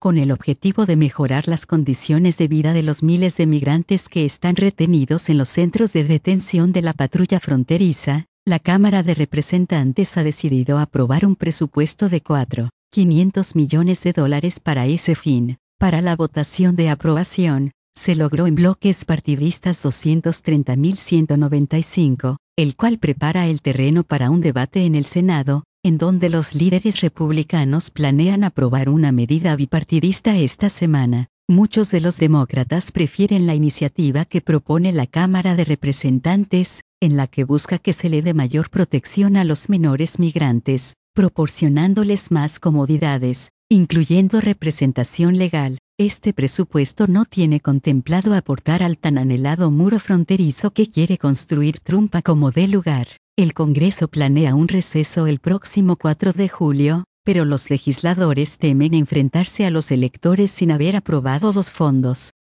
con el objetivo de mejorar las condiciones de vida de los miles de migrantes que están retenidos en los centros de detención de la patrulla fronteriza. La Cámara de Representantes ha decidido aprobar un presupuesto de $4.500 millones para ese fin. Para la votación de aprobación, se logró en bloques partidistas 230.195, el cual prepara el terreno para un debate en el Senado, en donde los líderes republicanos planean aprobar una medida bipartidista esta semana. Muchos de los demócratas prefieren la iniciativa que propone la Cámara de Representantes, en la que busca que se le dé mayor protección a los menores migrantes, proporcionándoles más comodidades, incluyendo representación legal. Este presupuesto no tiene contemplado aportar al tan anhelado muro fronterizo que quiere construir Trump a como dé lugar. El Congreso planea un receso el próximo 4 de julio, pero los legisladores temen enfrentarse a los electores sin haber aprobado los fondos.